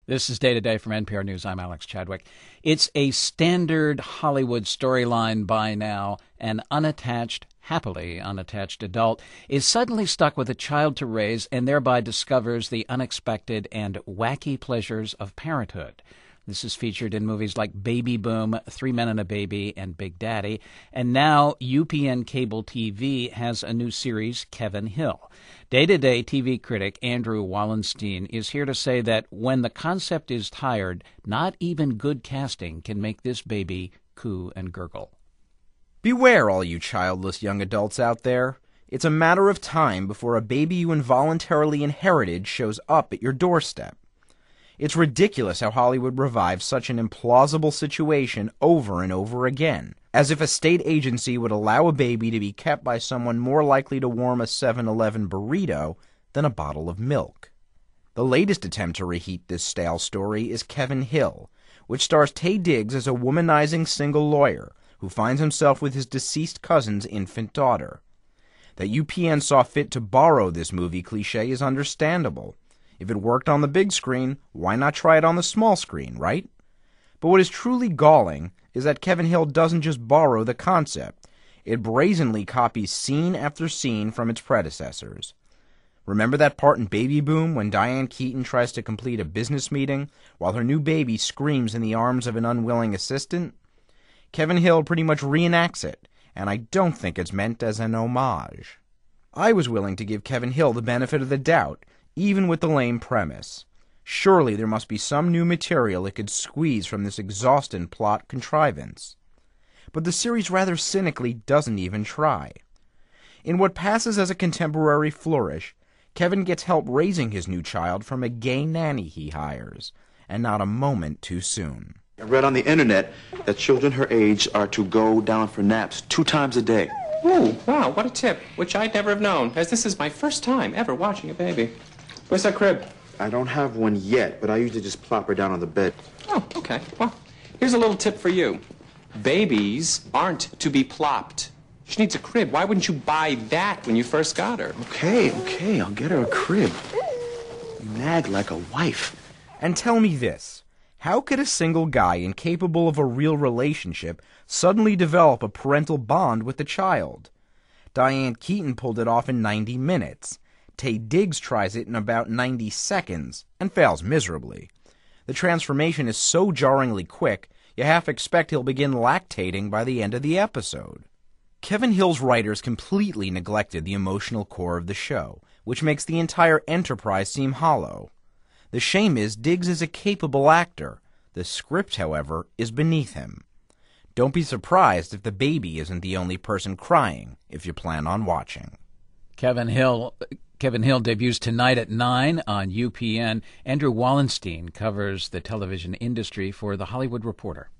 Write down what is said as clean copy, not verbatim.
This is Day to Day from NPR News. I'm Alex Chadwick. It's a standard Hollywood storyline by now. An happily unattached adult is suddenly stuck with a child to raise and thereby discovers the unexpected and wacky pleasures of parenthood. This is featured in movies like Baby Boom, Three Men and a Baby, and Big Daddy. And now UPN Cable TV has a new series, Kevin Hill. Day-to-Day TV critic Andrew Wallenstein is here to say that when the concept is tired, not even good casting can make this baby coo and gurgle. Beware, all you childless young adults out there. It's a matter of time before a baby you involuntarily inherited shows up at your doorstep. It's ridiculous how Hollywood revives such an implausible situation over and over again, as if a state agency would allow a baby to be kept by someone more likely to warm a 7-Eleven burrito than a bottle of milk. The latest attempt to reheat this stale story is Kevin Hill, which stars Taye Diggs as a womanizing single lawyer who finds himself with his deceased cousin's infant daughter. That UPN saw fit to borrow this movie cliché is understandable. If it worked on the big screen, why not try it on the small screen, right? But what is truly galling is that Kevin Hill doesn't just borrow the concept. It brazenly copies scene after scene from its predecessors. Remember that part in Baby Boom when Diane Keaton tries to complete a business meeting while her new baby screams in the arms of an unwilling assistant? Kevin Hill pretty much reenacts it, and I don't think it's meant as an homage. I was willing to give Kevin Hill the benefit of the doubt, even with the lame premise. Surely there must be some new material it could squeeze from this exhausted plot contrivance. But the series rather cynically doesn't even try. In what passes as a contemporary flourish, Kevin gets help raising his new child from a gay nanny he hires, and not a moment too soon. I read on the internet that children her age are to go down for naps 2 times a day. Ooh, wow, what a tip, which I'd never have known, as this is my first time ever watching a baby. Where's that crib? I don't have one yet, but I usually just plop her down on the bed. Oh, okay. Well, here's a little tip for you. Babies aren't to be plopped. She needs a crib. Why wouldn't you buy that when you first got her? Okay, I'll get her a crib. You nag like a wife. And tell me this. How could a single guy incapable of a real relationship suddenly develop a parental bond with the child? Diane Keaton pulled it off in 90 minutes. Taye Diggs tries it in about 90 seconds and fails miserably. The transformation is so jarringly quick, you half expect he'll begin lactating by the end of the episode. Kevin Hill's writers completely neglected the emotional core of the show, which makes the entire enterprise seem hollow. The shame is Diggs is a capable actor. The script, however, is beneath him. Don't be surprised if the baby isn't the only person crying if you plan on watching. Kevin Hill debuts tonight at 9 on UPN. Andrew Wallenstein covers the television industry for The Hollywood Reporter.